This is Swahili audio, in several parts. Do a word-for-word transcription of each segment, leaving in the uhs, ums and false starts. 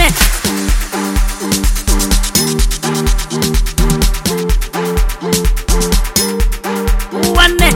One One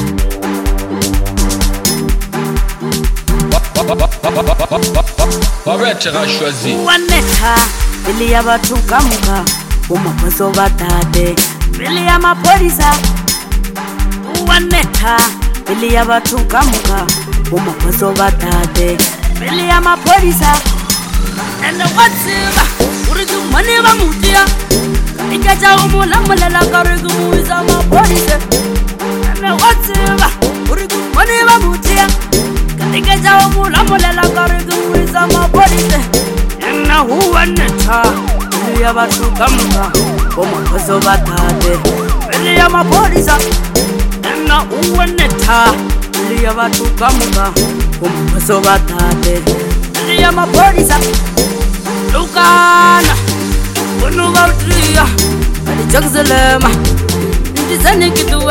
Barrette a choisi. One Billy abatuka muka umukozo badade Billy amapolisa One Billy abatuka muka umukozo badade Billy amapolisa and what's it uridu mane bamutia ikaja umula mulela karigu muiza amapolisa and what's it uridu mane bamutia ikaja umula mulela karigu muiza amapolisa and who waneta Billy abatuka muka umukozo badade Billy amapolisa and who waneta Billy abatuka muka umukozo badade Billy amapolisa Lukana Bunu bautria Kali Jerusalema Ndizani kiduwe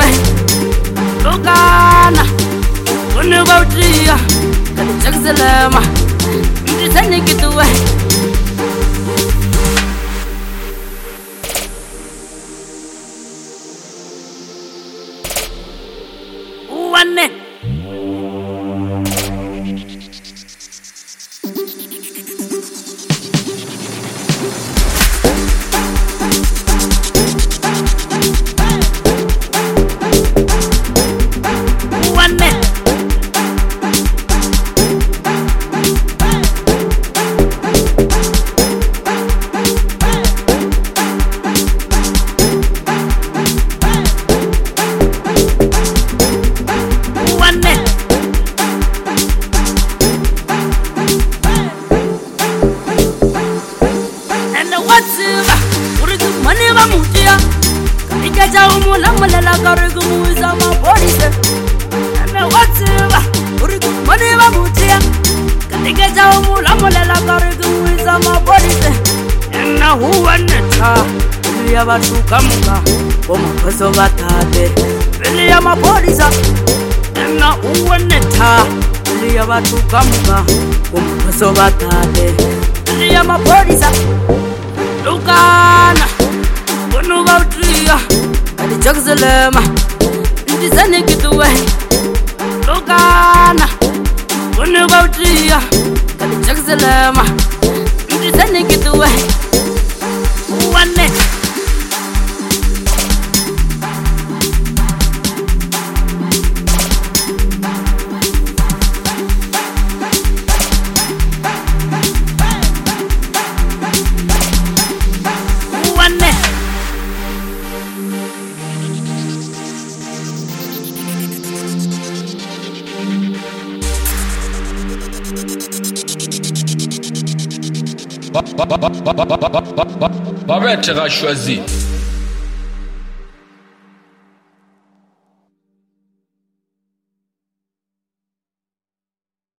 Lukana Bunu bautria Kali Jerusalema Ndizani kiduwe One Ikaja umula mulela karigu muiza amapolisa and what's it urigu mane bamutia Ikaja umula mulela karigu muiza amapolisa and who waneta Billy abatuka muka umukozo badade Billy amapolisa and who waneta Billy abatuka muka umukozo badade Billy amapolisa Lukana Bunu bautria Kali Jerusalema Ndizani kiduwe Lukana Bunu bautria Kali Jerusalema Ndizani kiduwe One Barrette a choisi.